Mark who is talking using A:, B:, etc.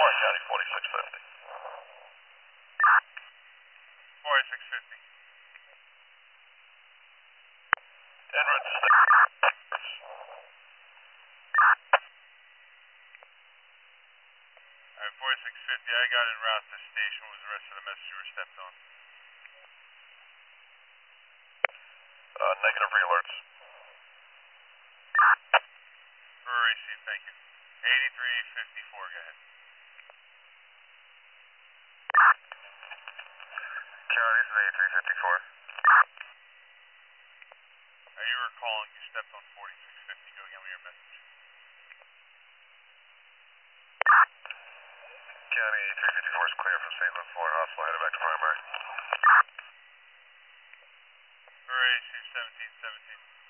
A: County 4650.
B: 4650.
A: En route to
B: Alright, 4650, I got en route to station. What was the rest of the message you were stepped on?
A: negative re-alerts.
B: Received, thank you. 8354, go ahead.
A: County, this is 8354.
B: You were calling, you stepped on 4650, go get me your message.
A: County 8354 is clear from St. Louis Memorial Hospital, headed back to primary.
B: Received, 1717.